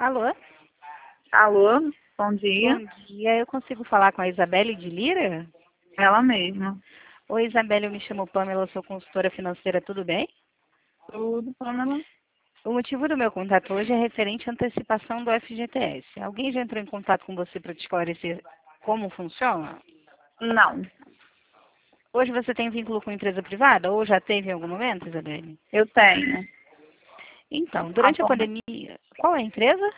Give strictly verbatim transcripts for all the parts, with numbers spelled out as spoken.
Alô? Alô, bom dia. Bom dia, eu consigo falar com a Isabelle de Lira? Ela mesma. Oi, Isabelle, eu me chamo Pamela, eu sou consultora financeira, tudo bem? Tudo, Pamela? O motivo do meu contato hoje é referente à antecipação do F G T S. Alguém já entrou em contato com você para te esclarecer como funciona? Não, Hoje você tem vínculo com empresa privada ou já teve em algum momento, Isabelle? eu tenho. Então, A durante a forma- pandemia, qual é a empresa?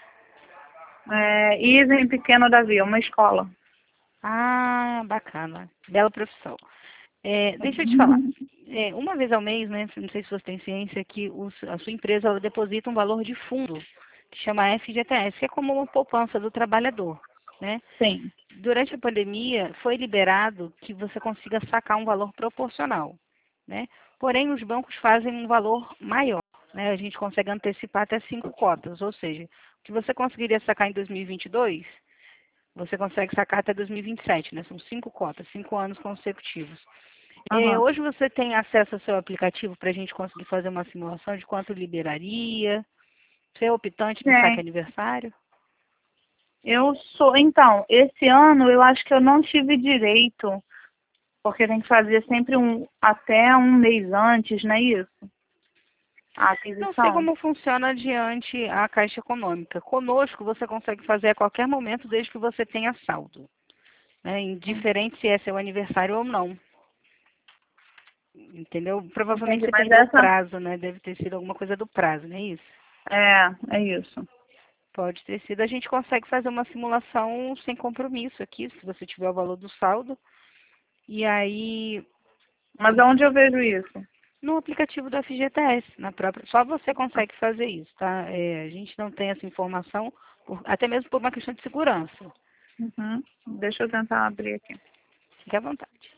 É, Isa em Pequeno Davi, uma escola. Ah, bacana. Bela profissão. É, deixa eu te falar. É, uma vez ao mês, né, não sei se você tem ciência, que os- a sua empresa ela deposita um valor de fundo, que chama F G T S, que é como uma poupança do trabalhador, né? Sim. Durante a pandemia, foi liberado que você consiga sacar um valor proporcional, né? Porém, os bancos fazem um valor maior, né? A gente consegue antecipar até cinco cotas, ou seja, o que você conseguiria sacar em dois mil e vinte e dois, você consegue sacar até dois mil e vinte e sete, né? São cinco cotas, cinco anos consecutivos. É, Aham. hoje você tem acesso ao seu aplicativo para a gente conseguir fazer uma simulação de quanto liberaria? Você é optante do saque Tem. aniversário? Eu sou, então, esse ano eu acho que eu não tive direito, porque tem que fazer sempre um, até um mês antes, não é isso? A Não sei aquisição. como funciona diante a Caixa Econômica. Conosco você consegue fazer a qualquer momento desde que você tenha saldo, né? Indiferente se é seu aniversário ou não. Entendeu? Provavelmente Entendi, você mas perdeu o essa, prazo, né? Deve ter sido alguma coisa do prazo, não é isso? é, é isso. Pode ter sido. A gente consegue fazer uma simulação sem compromisso aqui, se você tiver o valor do saldo. E aí, Mas aonde eu vejo isso? no aplicativo do F G T S, na própria, só você consegue fazer isso, tá? É, a gente não tem essa informação, por- até mesmo por uma questão de segurança. Uhum. Deixa eu tentar abrir aqui. Fique à vontade.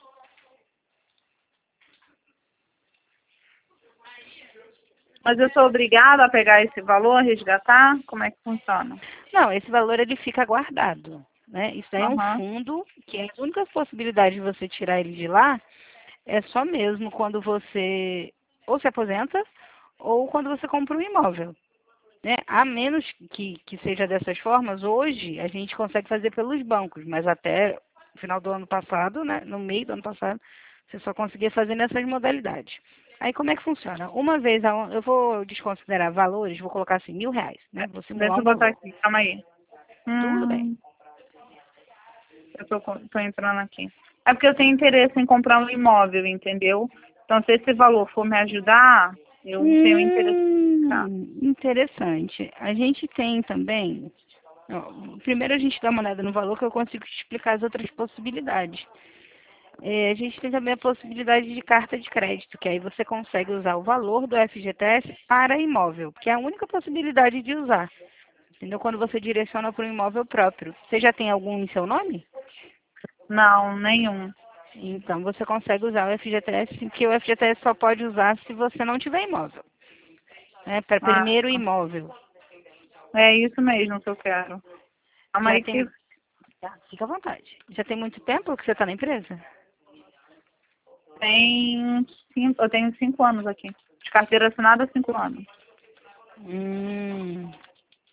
Mas eu sou obrigada a pegar esse valor, resgatar? Como é que funciona? Não, esse valor ele fica guardado, né? Isso daí é um Aham. fundo que a única possibilidade de você tirar ele de lá é só mesmo quando você ou se aposenta ou quando você compra um imóvel, né? A menos que, que seja dessas formas, hoje a gente consegue fazer pelos bancos, mas até o final do ano passado, né, no meio do ano passado, você só conseguia fazer nessas modalidades. Aí como é que funciona? Uma vez, a- eu vou desconsiderar valores, vou colocar assim, mil reais, né? Vou simular Deixa um eu botar valor. aqui, calma aí. Tudo bem. Hum, eu tô, com- tô entrando aqui. É porque eu tenho interesse em comprar um imóvel, entendeu? Então, se esse valor for me ajudar, eu tenho interesse em comprar. Hum, interessante. A gente tem também. Ó, primeiro a gente dá uma olhada no valor que eu consigo te explicar as outras possibilidades. É, a gente tem também a possibilidade de carta de crédito, que aí você consegue usar o valor do F G T S para imóvel, que é a única possibilidade de usar. Entendeu? Quando você direciona para um imóvel próprio. Você já tem algum em seu nome? Não, nenhum. Então você consegue usar o F G T S, que o F G T S só pode usar se você não tiver imóvel. Né? Para Ah, primeiro imóvel. é isso mesmo que eu quero. Calma Já aí que tem. Tá, fica à vontade. Já tem muito tempo que você está na empresa? tem cinco, eu tenho cinco anos aqui. De carteira assinada, cinco anos. Hum.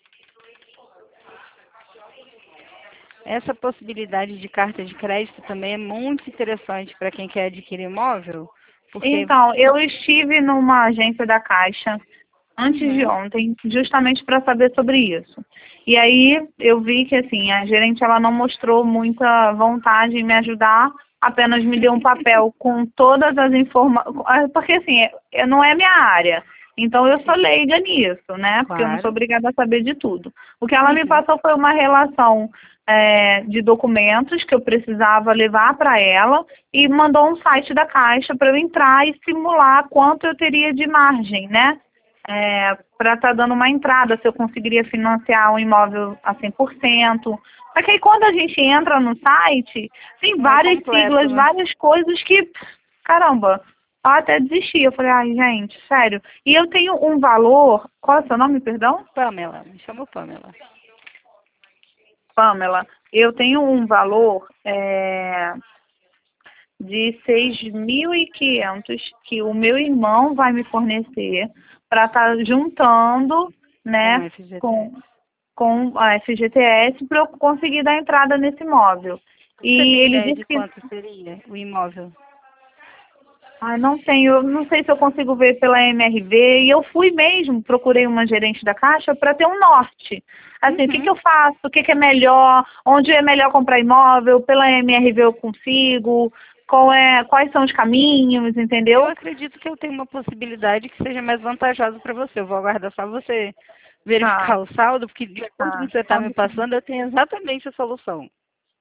Essa possibilidade de carta de crédito também é muito interessante para quem quer adquirir imóvel, porque. Então, eu estive numa agência da Caixa antes de Uhum. ontem, justamente para saber sobre isso. E aí eu vi que assim, a gerente ela não mostrou muita vontade em me ajudar, apenas me deu um papel com todas as informações, porque assim, é- não é minha área. Então eu sou leiga nisso, né? Porque eu não sou Claro. obrigada a saber de tudo. O que ela me Uhum. passou foi uma relação é, de documentos que eu precisava levar para ela e mandou um site da Caixa para eu entrar e simular quanto eu teria de margem, né? É, para estar dando uma entrada, se eu conseguiria financiar um imóvel a cem por cento. Só que aí quando a gente entra no site, tem Não é várias completo, siglas, né? várias coisas que, caramba, eu até desisti. Eu falei, ai, gente, sério. E eu tenho um valor, qual é o seu nome, perdão? Pamela, me chamo Pamela. Pamela. Eu tenho um valor é, de seis mil e quinhentos que o meu irmão vai me fornecer para estar juntando, Com né, com F G T S. com a F G T S para eu conseguir dar entrada nesse imóvel. Você E tem ele ideia disse de que... quanto seria o imóvel? Ai, não tenho, eu não sei se eu consigo ver pela M R V. E eu fui mesmo, procurei uma gerente da Caixa para ter um norte. Assim, Uhum. o que, que eu faço? O que, que é melhor? Onde é melhor comprar imóvel? Pela M R V eu consigo? Qual é, quais são os caminhos, Eu entendeu? acredito que eu tenho uma possibilidade que seja mais vantajosa para você. Eu vou aguardar só você Tá, verificar o saldo, porque de acordo com o tá. que você está me passando, eu tenho exatamente a solução.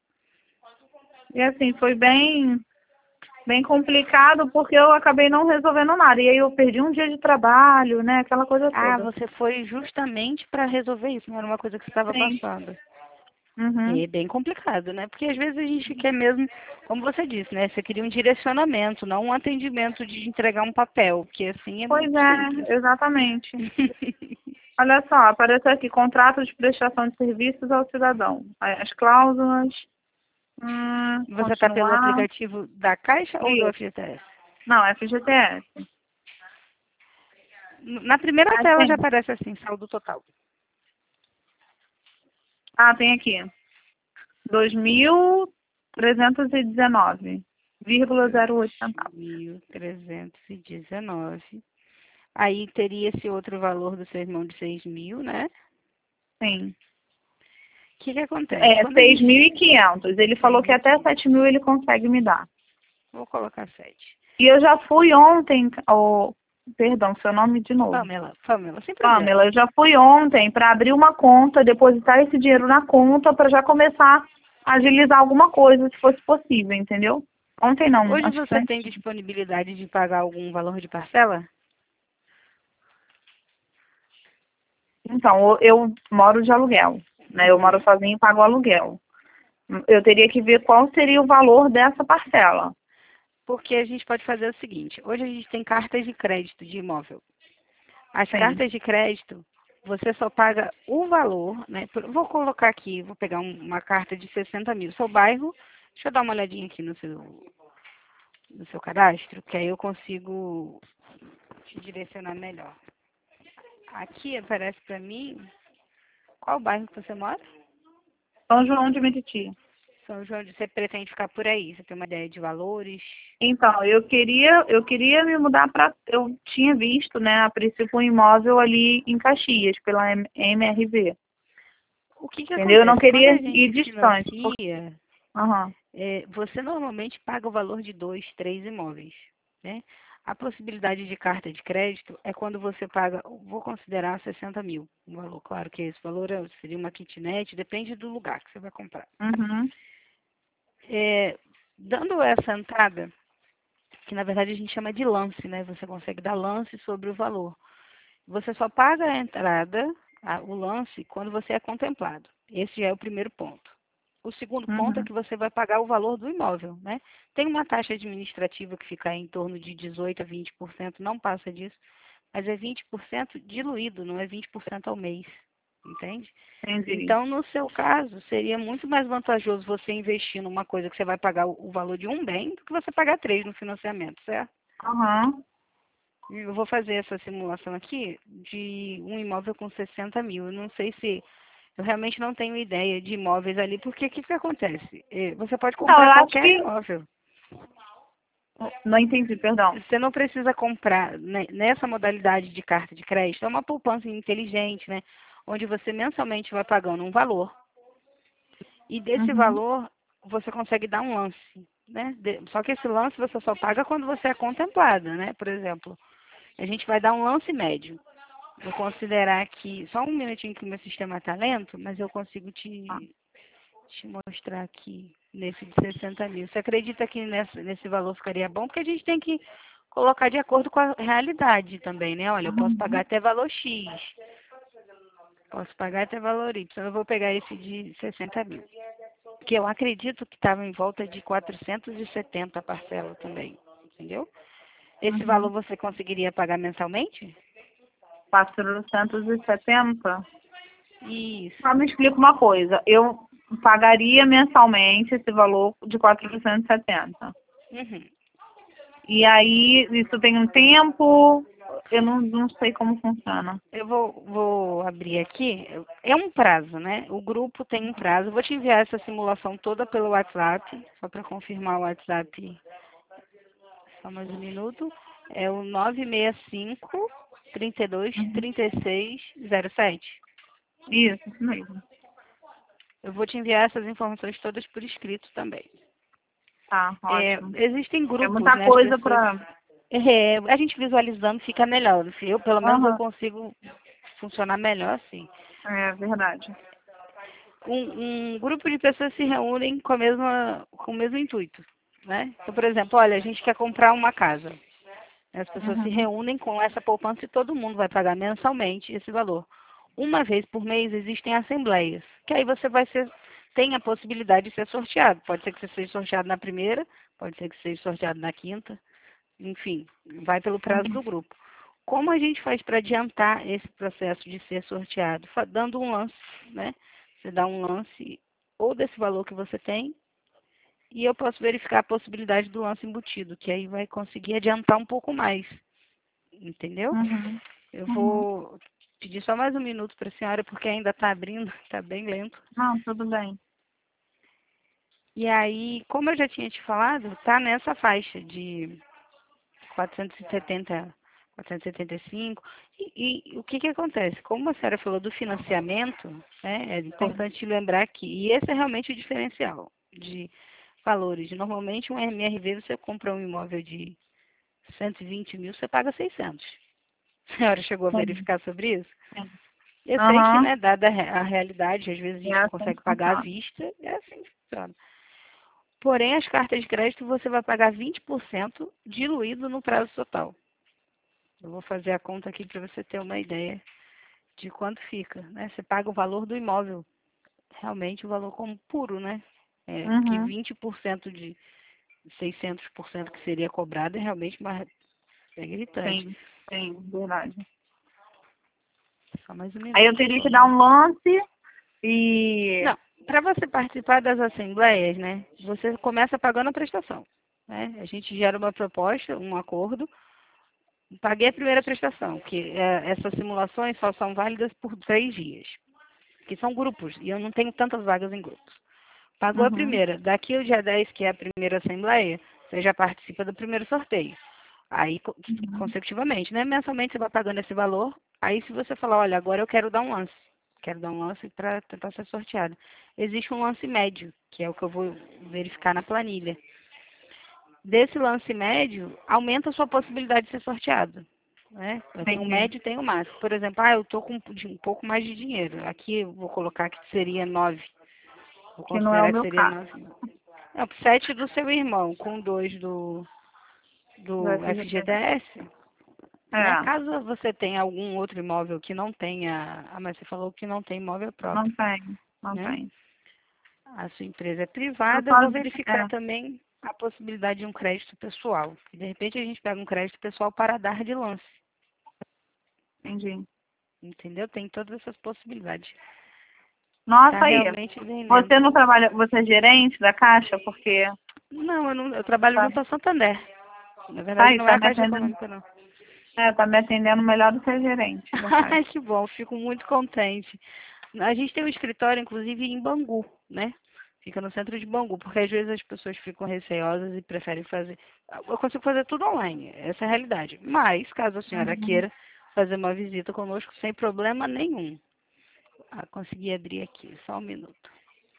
E assim, foi bem, bem complicado porque eu acabei não resolvendo nada. E aí eu perdi um dia de trabalho, né? Aquela coisa Ah, toda. você foi justamente para resolver isso, não era uma coisa que você estava Sim. passando. Uhum. É bem complicado, né? Porque às vezes a gente quer mesmo, como você disse, né? Você queria um direcionamento, não um atendimento de entregar um papel, porque assim é Pois muito simples. é, exatamente. Olha só, apareceu aqui, contrato de prestação de serviços ao cidadão. Aí, as cláusulas, hum, Você está pelo continuar. aplicativo da Caixa ou do Isso. F G T S? Não, F G T S. Na primeira Ah, tela já tem. aparece assim, saldo total. Ah, tem aqui. dois mil trezentos e dezenove vírgula zero oito centavos. mil trezentos e dezenove. Aí teria esse outro valor do seu irmão de seis mil, né? Sim. O que que acontece? É, Quando a seis mil gente... e quinhentos. Ele falou que até sete mil ele consegue me dar. Vou colocar sete. E eu já fui ontem, oh, perdão, seu nome de novo. Pamela, Pamela, sem problema. Pamela, eu já fui ontem para abrir uma conta, depositar esse dinheiro na conta para já começar a agilizar alguma coisa, se fosse possível, entendeu? Ontem não, Hoje acho que você foi. tem disponibilidade de pagar algum valor de parcela? Então, eu eu moro de aluguel, né? Eu moro Uhum. sozinha e pago aluguel. Eu teria que ver qual seria o valor dessa parcela. Porque a gente pode fazer o seguinte, hoje a gente tem cartas de crédito de imóvel. As Sim. cartas de crédito, você só paga o valor, né? Por- Vou colocar aqui, vou pegar um- uma carta de sessenta mil. Seu bairro, deixa eu dar uma olhadinha aqui no seu, no seu cadastro, que aí eu consigo te direcionar melhor. Aqui aparece para mim, qual bairro que você mora? São João de Meriti. São João, você pretende ficar por aí? Você tem uma ideia de valores? Então, eu queria, eu queria me mudar para, eu tinha visto, né, a princípio um imóvel ali em Caxias, pela M- MRV. O que que Entendeu? Eu não acontece? Quando queria a ir gente distante. Porque... financia, Aham. é, você normalmente paga o valor de dois, três imóveis, né? A possibilidade de carta de crédito é quando você paga, vou considerar sessenta mil, um valor, claro que esse valor é- seria uma kitnet, depende do lugar que você vai comprar. Uhum. É, dando essa entrada, que na verdade a gente chama de lance, né? Você consegue dar lance sobre o valor. Você só paga a entrada, a- o lance, quando você é contemplado. Esse já é o primeiro ponto. O segundo ponto é Uhum. que você vai pagar o valor do imóvel, né? Tem uma taxa administrativa que fica em torno de dezoito a vinte por cento, não passa disso, mas é vinte por cento diluído, não é vinte por cento ao mês, entende? Entendi. Então, no seu caso, seria muito mais vantajoso você investir numa coisa que você vai pagar o o valor de um bem do que você pagar três no financiamento, certo? Aham. Eu vou fazer essa simulação aqui de um imóvel com sessenta mil. Eu não sei se eu realmente não tenho ideia de imóveis ali, porque o que, que acontece? Eh, Você pode Não, comprar eu acho qualquer que... imóvel. Não entendi, perdão. Você não precisa comprar né, nessa modalidade de carta de crédito. É uma poupança inteligente, né? Onde você mensalmente vai pagando um valor. E desse Uhum. valor, você consegue dar um lance, né? De- só que esse lance você só paga quando você é contemplada, né? Por exemplo, a gente vai dar um lance médio. Vou considerar que, só um minutinho que o meu sistema está lento, mas eu consigo Tá. te, te mostrar aqui nesse de sessenta mil. Você acredita que nessa, nesse valor ficaria bom? Porque a gente tem que colocar de acordo com a realidade também, né? Olha, eu posso pagar Uhum. até valor X, posso pagar até valor Y. Eu vou pegar esse de sessenta mil, que eu acredito que estava em volta de quatrocentos e setenta a parcela também, entendeu? Esse valor Uhum. você conseguiria pagar mensalmente? quatrocentos e setenta. Isso. Só me explica uma coisa. Eu pagaria mensalmente esse valor de quatrocentos e setenta. Uhum. E aí, isso tem um tempo? Eu não, não sei como funciona. Eu vou, vou abrir aqui. É um prazo, né? O grupo tem um prazo. Eu vou te enviar essa simulação toda pelo WhatsApp, só para confirmar o WhatsApp. Só mais um minuto. É o nove seis cinco, três dois, Uhum. três seis zero sete. Isso, isso mesmo. Eu vou te enviar essas informações todas por escrito também. Tá, É, ótimo. existem É grupos, muita né? As coisa pessoas. pra... É, a gente visualizando fica melhor. Eu, pelo menos, eu Aham, consigo funcionar melhor assim. é verdade. Um, um grupo de pessoas se reúnem com, a mesma, com o mesmo intuito, né? Então, por exemplo, olha, a gente quer comprar uma casa. As pessoas se Uhum. reúnem com essa poupança e todo mundo vai pagar mensalmente esse valor. Uma vez por mês existem assembleias, que aí você vai ser, tem a possibilidade de ser sorteado. Pode ser que você seja sorteado na primeira, pode ser que seja sorteado na quinta, enfim, vai pelo prazo do Uhum. grupo. Como a gente faz para adiantar esse processo de ser sorteado? Fa- Dando um lance, né? Você dá um lance ou desse valor que você tem, e eu posso verificar a possibilidade do lance embutido, que aí vai conseguir adiantar um pouco mais, entendeu? Uhum. Eu Uhum. vou pedir só mais um minuto para a senhora, porque ainda está abrindo, está bem lento. Não, tudo bem. E aí, como eu já tinha te falado, está nessa faixa de quatrocentos e setenta, quatrocentos e setenta e cinco. E, e, e o que que acontece? Como a senhora falou do financiamento, né, é Sim. importante lembrar que, e esse é realmente o diferencial de valores. Normalmente, um M R V, você compra um imóvel de cento e vinte mil, você paga seiscentos. A senhora chegou a Sim. verificar sobre isso? Sim. Eu sei que, Aham. né, dada a re- a realidade, às vezes a É gente não assim consegue que pagar à funciona. vista, é assim que funciona. Porém, as cartas de crédito você vai pagar vinte por cento diluído no prazo total. Eu vou fazer a conta aqui para você ter uma ideia de quanto fica, né? Você paga o valor do imóvel, realmente o valor como puro, né? É, que Uhum. vinte por cento de seiscentos por cento que seria cobrado é realmente uma, é gritante. Sim. Sim, verdade. Só mais um Aí eu minuto, por teria que dar favor. um lance e... Não, para você participar das assembleias, né? Você começa pagando a prestação, né? A gente gera uma proposta, um acordo. Paguei a primeira prestação, que é, essas simulações só são válidas por três dias, que são grupos, e eu não tenho tantas vagas em grupos. Pagou a Uhum. primeira. Daqui o dia dez, que é a primeira assembleia, você já participa do primeiro sorteio. Aí, co- Uhum. consecutivamente, né? Mensalmente você vai pagando esse valor. Aí, se você falar, olha, agora eu quero dar um lance, quero dar um lance para tentar ser sorteado. Existe um lance médio, que é o que eu vou verificar na planilha. Desse lance médio, aumenta a sua possibilidade de ser sorteado. Né? Tem o Entendi. médio e tem o máximo. Por exemplo, ah, eu estou com um pouco mais de dinheiro. Aqui eu vou colocar que seria nove. Vou Que não é o considerar que meu seria caso. nove. Não, sete do seu irmão, com dois do, Do do F G T S. F G T S, né? É, Caso você tenha algum outro imóvel que não tenha, ah, mas você falou que não tem imóvel não próprio, tem. Não né? tem. A sua empresa é Eu privada, eu só... vou verificar É, também a possibilidade de um crédito pessoal. De repente a gente pega um crédito pessoal para dar de lance, entendi. entendeu? Tem todas essas possibilidades. Tá Nossa, aí. realmente bem Você lento. não trabalha... Você é gerente da Caixa? Porque... Não, eu, não, eu trabalho Tá, junto ao Santander. Na tá verdade, aí, não é tá a me Caixa atendendo... Econômica, não. É, tá me atendendo melhor do que a gerente da Ai, Caixa. que bom, fico muito contente. A gente tem um escritório, inclusive, em Bangu, né? Fica no centro de Bangu, porque às vezes as pessoas ficam receosas e preferem fazer. Eu consigo fazer tudo online, essa é a realidade. Mas, caso a senhora Uhum. queira fazer uma visita conosco, sem problema nenhum. Ah, consegui abrir aqui, só um minuto.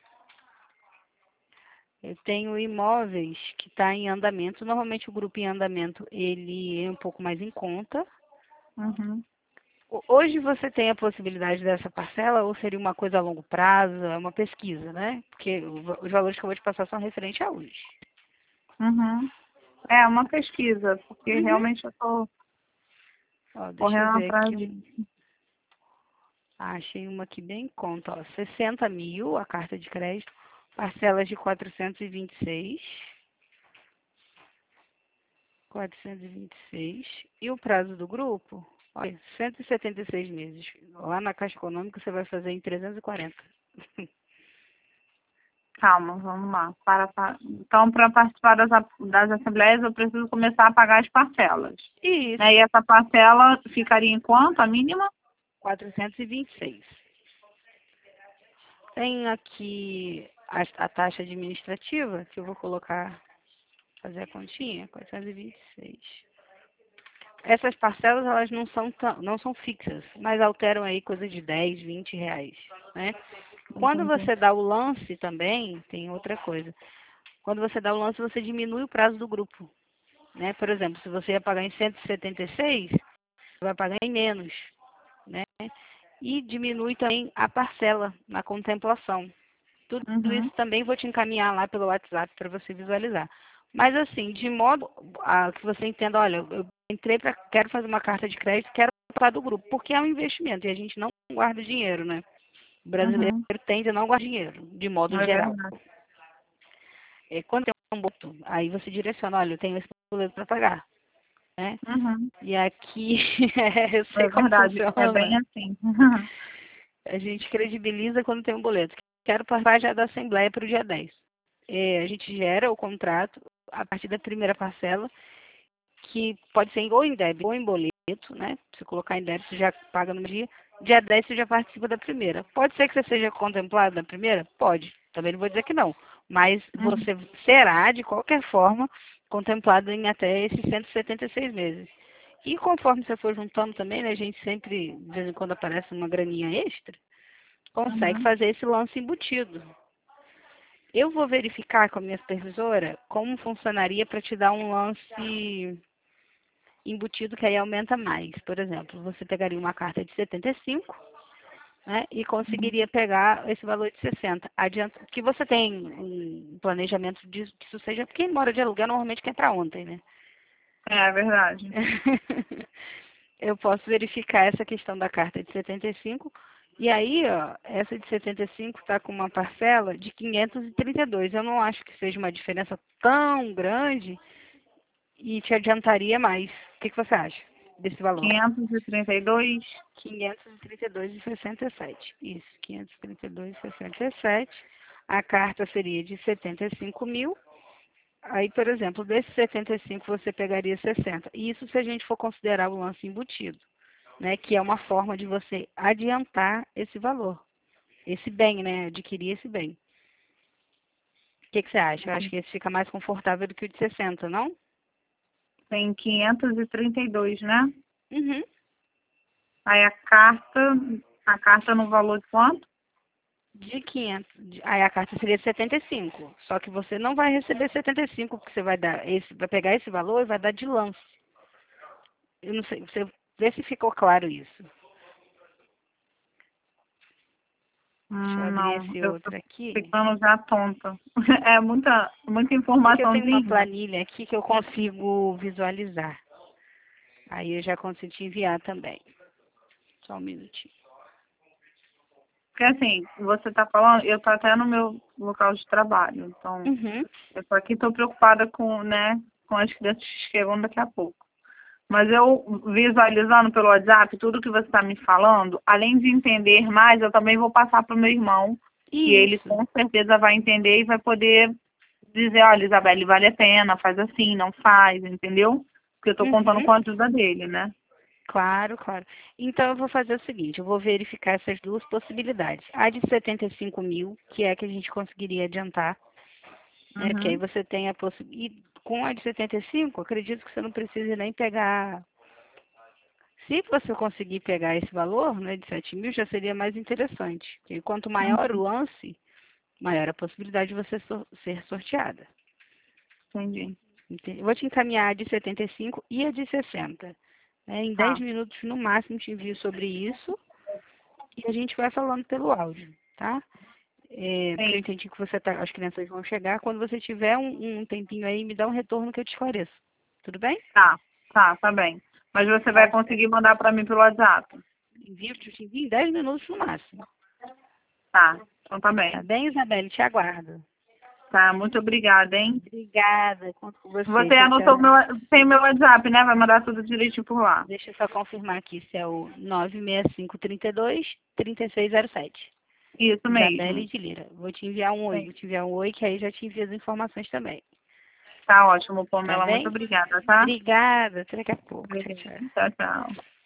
Eu tenho imóveis que está em andamento. Normalmente o grupo em andamento ele é um pouco mais em conta. Uhum. Ho- Hoje você tem a possibilidade dessa parcela ou seria uma coisa a longo prazo, é uma pesquisa, né? Porque o va- os valores que eu vou te passar são referentes a hoje. Uhum. É uma pesquisa, porque Uhum. realmente eu tô Ó, deixa eu correndo ver atrás aqui. disso. um- Ah, achei uma aqui bem em conta, ó. sessenta mil a carta de crédito, parcelas de quatrocentos e vinte e seis. quatrocentos e vinte e seis. E o prazo do grupo? Olha, cento e setenta e seis meses. Lá na Caixa Econômica você vai fazer em trezentos e quarenta. Calma, vamos lá. Para, para... Então, para participar das, das assembleias, eu preciso começar a pagar as parcelas. Isso, Né? E essa parcela ficaria em quanto, a mínima? quatrocentos e vinte e seis. Tem aqui a, a taxa administrativa, que eu vou colocar, fazer a continha, quatrocentos e vinte e seis. Essas parcelas, elas não são, tão, não são fixas, mas alteram aí coisa de dez, vinte reais, né? Quando Entendi. você dá o lance também, tem outra coisa. Quando você dá o lance, você diminui o prazo do grupo, né? Por exemplo, se você ia pagar em cento e setenta e seis, você vai pagar em menos, né? E diminui também a parcela na contemplação. Tudo Uhum. isso também vou te encaminhar lá pelo WhatsApp para você visualizar. Mas assim, de modo a que você entenda, olha, eu entrei para, quero fazer uma carta de crédito, quero participar do grupo, porque é um investimento e a gente não guarda dinheiro, né? O brasileiro Uhum. tende a não guardar dinheiro, de modo É geral. verdade. É, quando tem um boleto, aí você direciona, olha, eu tenho esse boleto para pagar, né? Uhum. E aqui, eu É sei como verdade. É bem funciona. assim. A gente credibiliza quando tem um boleto. Quero participar já da Assembleia para o dia dez. É, a gente gera o contrato a partir da primeira parcela, que pode ser ou em débito ou em boleto, né? Se colocar em débito, você já paga no dia. Dia dez você já participa da primeira. Pode ser que você seja contemplado na primeira? Pode. Também não vou dizer que não. Mas Uhum. você será, de qualquer forma, contemplado em até esses cento e setenta e seis meses. E conforme você for juntando também, né? A gente sempre, de vez em quando aparece uma graninha extra, consegue Uhum. fazer esse lance embutido. Eu vou verificar com a minha supervisora como funcionaria para te dar um lance embutido que aí aumenta mais. Por exemplo, você pegaria uma carta de setenta e cinco, né, e conseguiria pegar esse valor de sessenta. Adianta que você tem um planejamento disso, que isso seja, quem mora de aluguel normalmente quer para ontem, né? É verdade. Eu posso verificar essa questão da carta de setenta e cinco. E aí, ó, essa de setenta e cinco está com uma parcela de quinhentos e trinta e dois. Eu não acho que seja uma diferença tão grande e te adiantaria mais. O que, que você acha desse valor? quinhentos e trinta e dois. quinhentos e trinta e dois e sessenta e sete. Isso, quinhentos e trinta e dois e sessenta e sete. A carta seria de setenta e cinco mil. Aí, por exemplo, desses setenta e cinco você pegaria sessenta. Isso se a gente for considerar o lance embutido, né? Que é uma forma de você adiantar esse valor, esse bem, né? Adquirir esse bem. O que, que você acha? Eu acho que esse fica mais confortável do que o de sessenta, não? Tem quinhentos e trinta e dois, né? Uhum. Aí a carta, a carta no valor de quanto? De quinhentos. de- Aí a carta seria de setenta e cinco. Só que você não vai receber setenta e cinco, porque você vai dar esse, vai pegar esse valor e vai dar de lance. Eu não sei, você vê se ficou claro isso. Deixa eu Hum, abrir não, esse eu tô outro aqui. ficando já tonta. É muita, muita É que eu tenho uma informaçãozinha. planilha aqui que eu consigo visualizar. Aí eu já consigo te enviar também. Só um minutinho. Porque assim, você tá falando, eu tô até no meu local de trabalho. Então, Uhum. eu tô aqui, tô preocupada com, né, com as crianças que chegam daqui a pouco. Mas eu visualizando pelo WhatsApp tudo que você está me falando, além de entender mais, eu também vou passar para o meu irmão, que ele Isso. com certeza vai entender e vai poder dizer, olha, Isabelle, vale a pena, faz assim, não faz, entendeu? Porque eu estou contando Uhum. com a ajuda dele, né? Claro, claro. Então eu vou fazer o seguinte, eu vou verificar essas duas possibilidades. A de setenta e cinco mil, que é a que a gente conseguiria adiantar, né? Porque aí Uhum. você tem a possibilidade. E com a de setenta e cinco, acredito que você não precise nem pegar. Se você conseguir pegar esse valor, né, de sete mil, já seria mais interessante. Porque quanto maior o Uhum. lance, maior a possibilidade de você sor- ser sorteada. Entendi. Entende? Eu vou te encaminhar a de setenta e cinco e a de sessenta. Né? Em dez Tá. minutos no máximo te envio sobre isso e a gente vai falando pelo áudio, tá? É, porque eu Sim. entendi que você tá, as crianças vão chegar. Quando você tiver um, um tempinho aí, me dá um retorno que eu te esclareço. Tudo bem? Tá. Tá, tá bem. Mas você vai Tá certo. conseguir mandar para mim pelo WhatsApp? Envio, te envio em dez minutos no máximo. Tá. Então tá Tá bem. bem, Isabelle? Te aguardo. Tá, muito obrigada, hein? Obrigada. Conto com você. Você Tchau, anotou tchau. meu, tem meu WhatsApp, né? Vai mandar tudo direitinho por lá. Deixa eu só confirmar aqui se é o nove seis cinco, três dois, três seis zero sete. Isso mesmo. Isabelle de Lira. Vou te enviar um oi, vou te enviar um oi, que aí já te envio as informações também. Tá ótimo, Pamela. Tá bem? Muito obrigada, tá? Obrigada, até daqui a pouco. Tchau, Obrigada. tchau. Tchau, tchau.